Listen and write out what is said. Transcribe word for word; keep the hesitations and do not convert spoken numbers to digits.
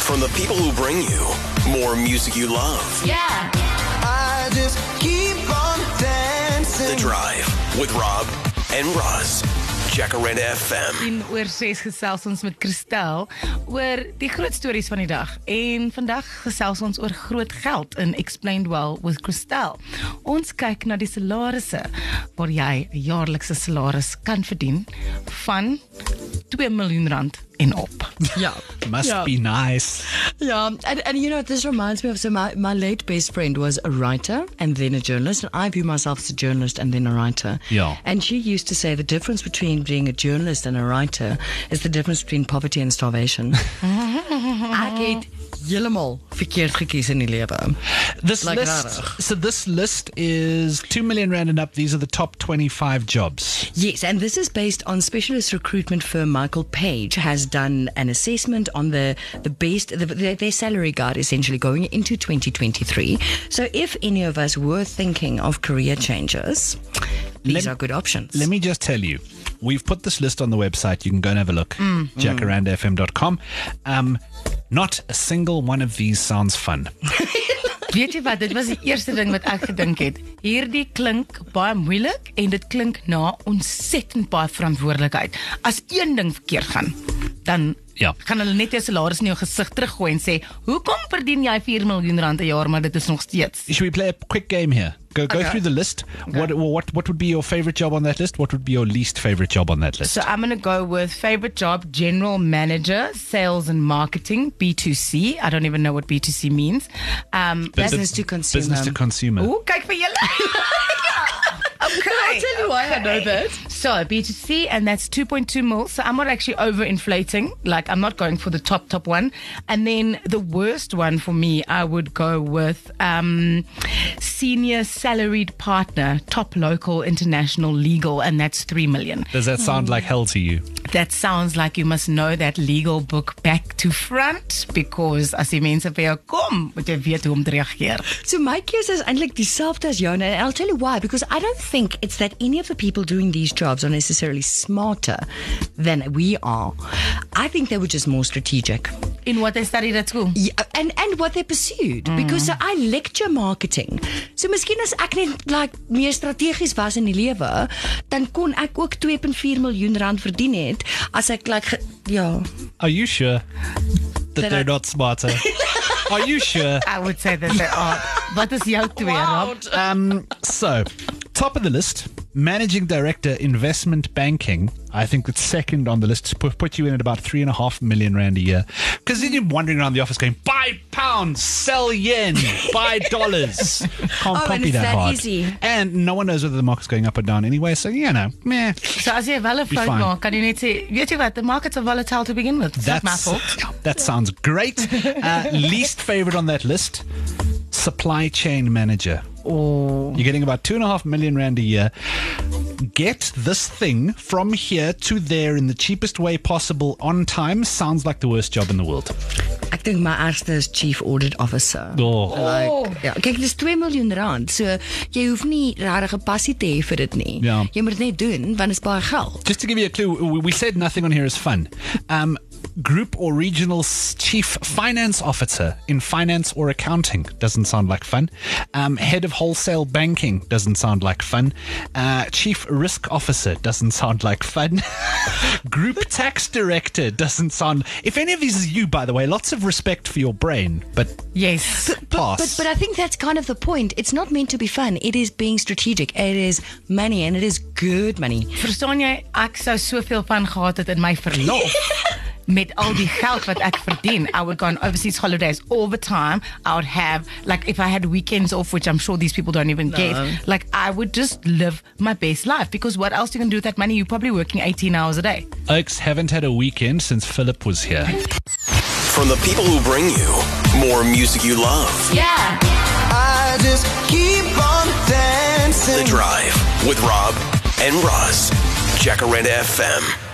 From the people who bring you more music you love. Yeah. I just keep on dancing. The Drive with Rob and Roz. Jacaranda F M. In oor ses gesels ons met Christel oor die groot stories van die dag. En vandag gesels ons oor groot geld in Explained Well with Christel. Ons kyk na die salarisse waar jy 'n jaarlikse salaris kan verdien van twee miljoen rand en op. Yeah. Must Yeah. be nice. Yeah, and, and you know, this reminds me of, so my, my late best friend was a writer and then a journalist, and I view myself as a journalist and then a writer. Yeah. And she used to say the difference between being a journalist and a writer is the difference between poverty and starvation. Ek het helemaal verkeerd gekies in die lewe. This Like list, rarig. so this list is two million rand and up. These are the top twenty-five jobs. Yes, and this is based on specialist recruitment firm Michael Page has done an assessment on the, the best, the, their, their salary guide essentially going into twenty twenty-three. So if any of us were thinking of career changes, these Let- are good options. Let me just tell you, we've put this list on the website. You can go and have a look. Mm. jacaranda f m dot com. Um, not a single one of these sounds fun. Weet jy wat, dit was die eerste ding wat ek gedink het. Hierdie klink baie moeilik en dit klink na ontsettend baie verantwoordelikheid. As een ding verkeerd gaan, dan Ja. gaan hulle net jou salaris in jou gesig teruggooi en sê, hoekom verdien jy vier miljoen rand 'n jaar, maar dit is nog steeds. Should we play a quick game here? Go go Okay. through the list. What what what would be your favorite job on that list? What would be your least favorite job on that list? So I'm going to go with favorite job, general manager, sales and marketing, B two C. I don't even know what B two C means. Um, that's Business to consumer. Business to consumer. Ooh, kyk vir julle. Okay. I'll tell you why I know that. So B two C, and that's two point two mil. So I'm not actually overinflating. Like, I'm not going for the top, top one. And then the worst one for me, I would go with um, senior salaried partner, top local international legal, and that's three million. Does that sound like hell to you? That sounds like you must know that legal book back to front, because as die mense vir jou kom, moet jy weet hoe om te reageer. So my case is eintlik dieselfde as jou, and I'll tell you why, because I don't think it's that any of the people doing these jobs are necessarily smarter than we are. I think they were just more strategic. In what they studied at school. Yeah, and and what they pursued, mm. because so I lecture marketing. So miskien as ek net like meer strategies was in die lewe, dan kon ek ook two point four miljoen rand verdien het as ek like ge- ja. Are you sure that That they're I- not smarter? Are you sure? I would say that they are. Wat is jou twee, Rob? Um, so, top of the list, managing director, investment banking. I think it's second on the list. Put, put you in at about three and a half million rand a year. Because then you're wandering around the office going, buy pounds, sell yen, buy dollars. Can't, Oh, can't and be it's that, that hard. easy. And no one knows whether the market's going up or down anyway. So, you know, meh. So as jy wel 'n Be fout fine. maak, kan jy net sê, weet jy wat, the markets are volatile to begin with. It's not my fault. That sounds great. Uh, least favorite on that list, supply chain manager. Oh. You're getting about two and a half million rand a year. Get this thing from here to there in the cheapest way possible on time sounds like the worst job in the world. Ek dink my ergste is chief audit officer. Oh. Like, ja, kyk, dis two miljoen rand. So jy hoef nie regtig 'n passie te hê vir dit nie. Ja. Jy moet dit net doen want dit is baie geld. Just to give you a clue, we- we said nothing on here is fun. Um, group or regional s- chief finance officer in finance or accounting doesn't sound like fun. Um, head of wholesale banking doesn't sound like fun. Uh, chief risk officer doesn't sound like fun. Group tax director doesn't sound. If any of these is you, by the way, lots of respect for your brain, but Yes. But, pass. but but I think that's kind of the point. It's not meant to be fun. It is being strategic. It is money, and it is good money. Verstaan jy, ek sou soveel van gehad het in my verlof. Met al die geld wat ek verdien, I would go on overseas holidays all the time. I would have, like, if I had weekends off, which I'm sure these people don't even get, like, I would just live my best life, because what else you can do with that money? You're probably working eighteen hours a day. Oaks haven't had a weekend since Philip was here. From the people who bring you more music you love. Yeah. I just keep on dancing. The Drive with Rob and Roz. Jacaranda F M.